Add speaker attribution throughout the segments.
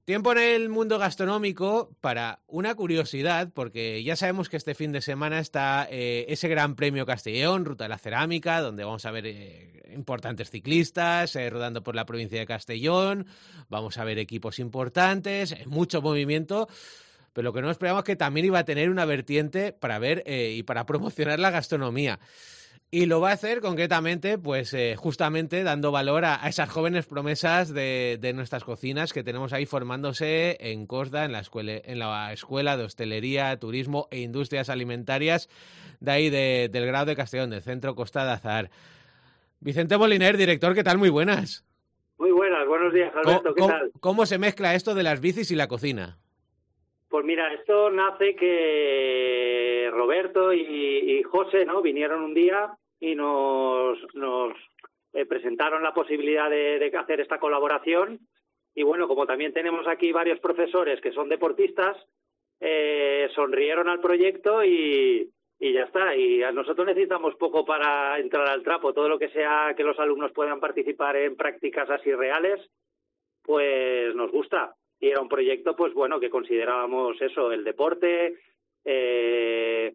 Speaker 1: Tiempo en el mundo gastronómico para una curiosidad, porque ya sabemos que este fin de semana está ese Gran Premio Castellón, Ruta de la Cerámica, donde vamos a ver importantes ciclistas rodando por la provincia de Castellón, vamos a ver equipos importantes, mucho movimiento, pero lo que no esperábamos es que también iba a tener una vertiente para ver y para promocionar la gastronomía. Y lo va a hacer concretamente, pues justamente dando valor a esas jóvenes promesas de nuestras cocinas que tenemos ahí formándose en COSDA, en la escuela de Hostelería, Turismo e Industrias Alimentarias de ahí del Grado de Castellón, del Centro Costa de Azahar. Vicente Moliner, director, ¿qué tal? Muy buenas.
Speaker 2: Muy buenas, buenos días, Alberto, ¿qué tal?
Speaker 1: ¿Cómo se mezcla esto de las bicis y la cocina?
Speaker 2: Pues mira, esto nace que Roberto y José, ¿no?, vinieron un día y nos presentaron la posibilidad de hacer esta colaboración. Y bueno, como también tenemos aquí varios profesores que son deportistas, sonrieron al proyecto y ya está. Y nosotros necesitamos poco para entrar al trapo. Todo lo que sea que los alumnos puedan participar en prácticas así reales, pues nos gusta. Y era un proyecto, pues bueno, que considerábamos eso, el deporte, que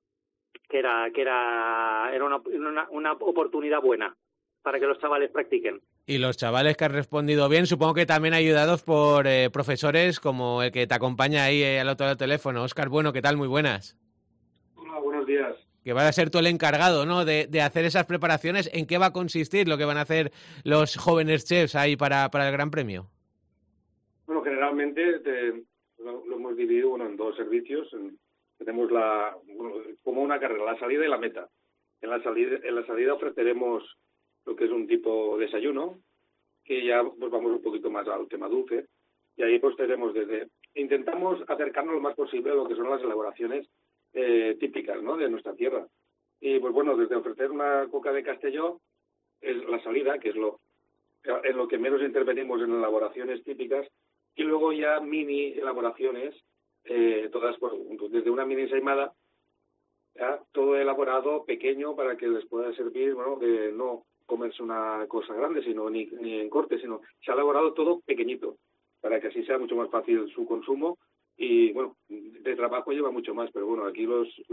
Speaker 2: era una oportunidad buena para que los chavales practiquen.
Speaker 1: Y los chavales que han respondido bien, supongo que también ayudados por profesores como el que te acompaña ahí al otro lado del teléfono. Óscar Bueno, ¿qué tal? Muy buenas.
Speaker 3: Hola, buenos días.
Speaker 1: Que va a ser tú el encargado, ¿no?, de hacer esas preparaciones. ¿En qué va a consistir lo que van a hacer los jóvenes chefs ahí para el Gran Premio?
Speaker 3: Bueno, generalmente lo hemos dividido en dos servicios. Tenemos como una carrera, la salida y la meta. En la salida ofreceremos lo que es un tipo de desayuno, que ya pues vamos un poquito más al tema dulce, y ahí pues intentamos acercarnos lo más posible a lo que son las elaboraciones típicas, ¿no?, de nuestra tierra. Y pues bueno, desde ofrecer una coca de Castelló, es la salida, que es en lo que menos intervenimos en elaboraciones típicas, y luego ya mini elaboraciones, todas pues, desde una mini ensaimada, ya, todo elaborado pequeño para que les pueda servir, bueno, de no comerse una cosa grande, sino ni en corte, sino se ha elaborado todo pequeñito, para que así sea mucho más fácil su consumo. Y bueno, de trabajo lleva mucho más, pero bueno, aquí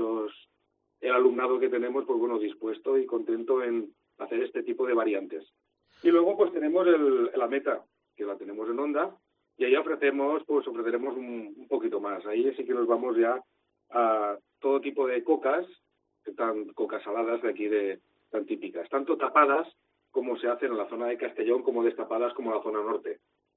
Speaker 3: el alumnado que tenemos, pues bueno, dispuesto y contento en hacer este tipo de variantes. Y luego pues tenemos la meta, que la tenemos en Onda, y ahí ofreceremos un poquito más. Ahí sí que nos vamos ya a todo tipo de cocas, cocas saladas de aquí tan típicas, tanto tapadas como se hacen en la zona de Castellón, como destapadas como en la zona norte.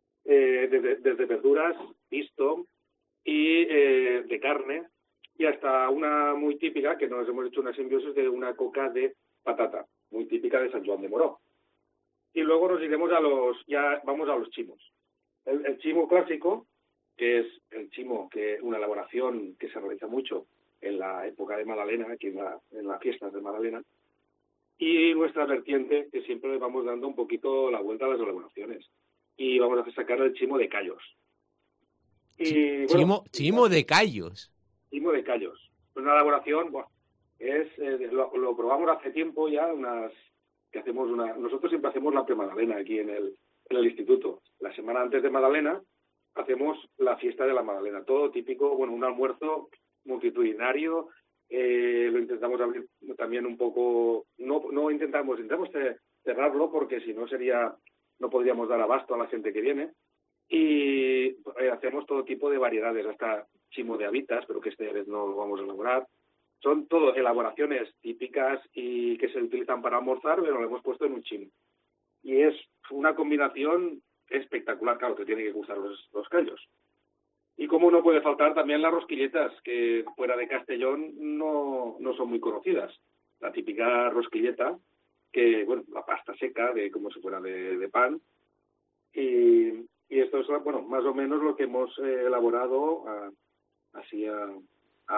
Speaker 3: Desde verduras, pisto y de carne, y hasta una muy típica, que nos hemos hecho una simbiosis de una coca de patata, muy típica de San Joan de Moró. Y luego nos iremos vamos a los chimos. El chimo clásico, que es el chimo, que una elaboración que se realiza mucho en la época de Madalena, aquí en las fiestas de Madalena, y nuestra vertiente, que siempre le vamos dando un poquito la vuelta a las elaboraciones. Y vamos a sacar el chimo de callos.
Speaker 1: Y, chimo de callos.
Speaker 3: Chimo de callos. Una elaboración, bueno, lo probamos hace tiempo ya, que hacemos nosotros siempre hacemos la pre-Madalena aquí en el instituto. La semana antes de Madalena hacemos la fiesta de la Madalena, todo típico, bueno, un almuerzo multitudinario. Lo intentamos abrir también un poco, intentamos cerrarlo, porque si no no podríamos dar abasto a la gente que viene, y hacemos todo tipo de variedades, hasta chimo de habitas, pero que esta vez no lo vamos a elaborar. Son todo elaboraciones típicas y que se utilizan para almorzar, pero lo hemos puesto en un chimo. Y es una combinación espectacular, claro, que tiene que gustar los callos. Y como no puede faltar también las rosquilletas, que fuera de Castellón no son muy conocidas. La típica rosquilleta, que, bueno, la pasta seca, como si fuera de pan. Y esto es, bueno, más o menos lo que hemos elaborado así a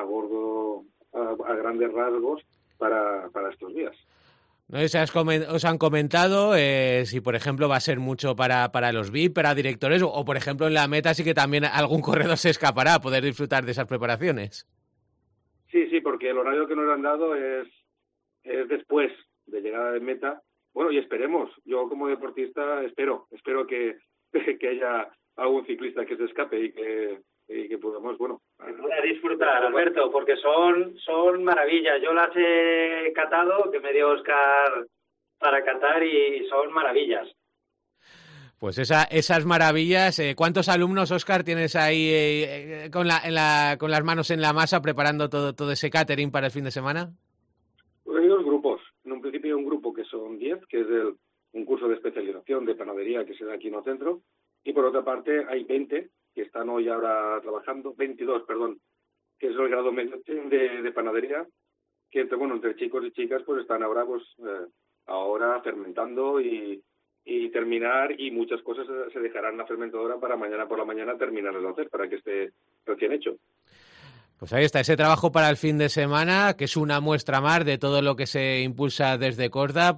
Speaker 3: grandes rasgos para estos días.
Speaker 1: No sé si os han comentado si, por ejemplo, va a ser mucho para los VIP, para directores, o, por ejemplo, en la meta sí que también algún corredor se escapará a poder disfrutar de esas preparaciones.
Speaker 3: Sí, porque el horario que nos han dado es después de llegada de meta. Bueno, y esperemos. Yo como deportista espero que haya algún ciclista que se escape y que podamos, bueno...
Speaker 2: Pueda disfrutar, Alberto, porque son maravillas. Yo las he catado, que me dio Óscar para catar, y son maravillas.
Speaker 1: Pues esas maravillas. ¿Cuántos alumnos, Óscar, tienes ahí con las manos en la masa preparando todo ese catering para el fin de semana?
Speaker 3: Pues hay 2 grupos. En un principio hay un grupo que son 10, que es un curso de especialización de panadería que se da aquí en el centro, y por otra parte hay 20 que están hoy ahora trabajando, 22, perdón, que es el grado medio de panadería, que entre chicos y chicas pues están ahora ahora fermentando y terminar, y muchas cosas se dejarán en la fermentadora para mañana por la mañana terminarlas de hacer, para que esté recién hecho.
Speaker 1: Pues ahí está, ese trabajo para el fin de semana, que es una muestra más de todo lo que se impulsa desde Corda